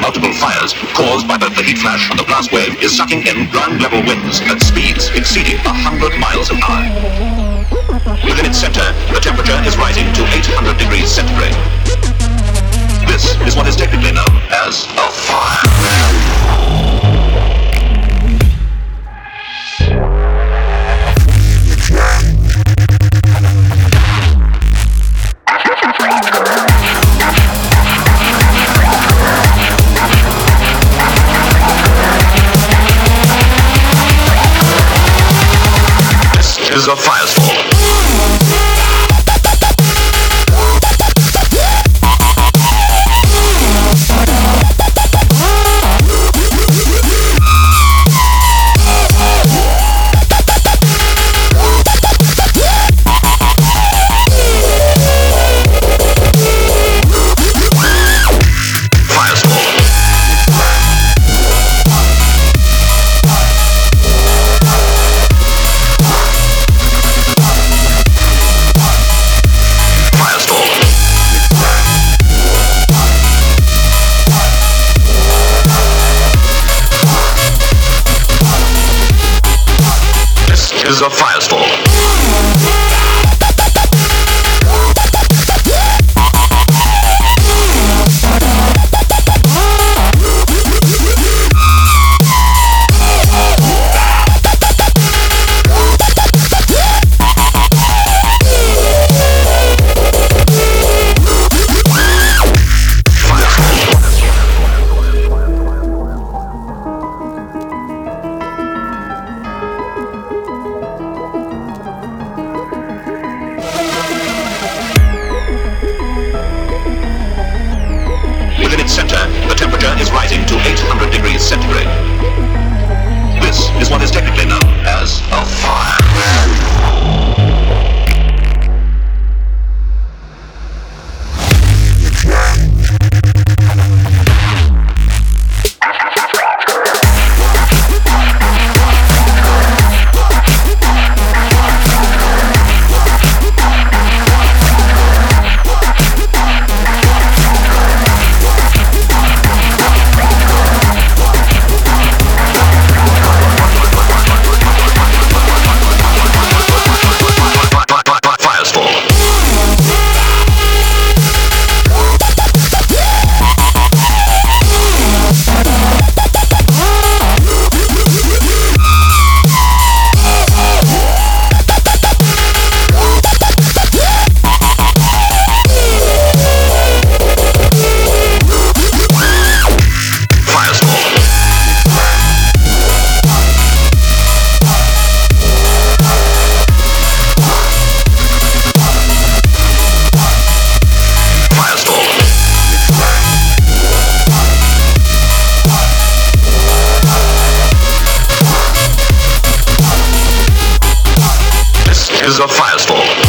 multiple fires caused by both the heat flash and the blast wave is sucking in ground-level winds at speeds exceeding 100 miles an hour. Within its center, the temperature is rising to 800 degrees centigrade. This is what is technically known as a fire. Is a firestorm. Is a firestorm. Center, the temperature is rising to 800 degrees centigrade. This is what is technically known as a fire. Is a firestorm.